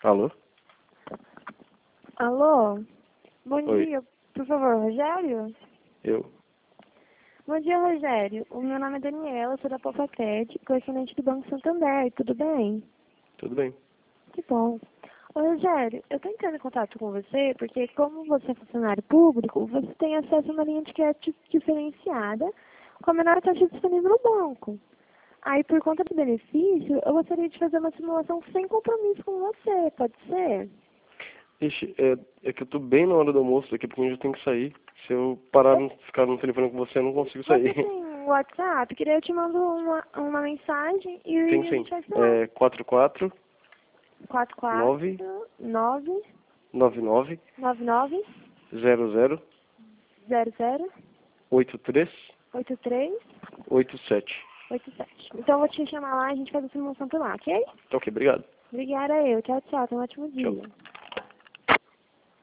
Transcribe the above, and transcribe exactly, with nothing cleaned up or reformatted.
Alô? Alô? Bom Oi. dia, por favor, Rogério? Eu? Bom dia, Rogério. O meu nome é Daniela, sou da Popacred, correspondente do Banco Santander, tudo bem? Tudo bem. Que bom. Ô, Rogério, eu estou entrando em contato com você porque, como você é funcionário público, você tem acesso a uma linha de crédito diferenciada com a menor taxa disponível no banco. Aí, por conta do benefício, eu gostaria de fazer uma simulação sem compromisso com você, pode ser? Ixi, é, é que eu tô bem na hora do almoço, daqui a pouquinho eu já tenho que sair. Se eu parar de ficar no telefone com você, eu não consigo Você sair. tem WhatsApp? Queria eu te mando uma, uma mensagem e a Tem gente sim. vai falar. É quatro quatro quatro quatro nove nove nove nove nove nove zero zero zero zero oito três oito três oito sete. oito sete. Então eu vou te chamar lá e a gente faz a simulação por lá, ok? Tá ok, obrigado. Obrigada eu. Tchau, tchau. Tenha um ótimo Tchau. dia.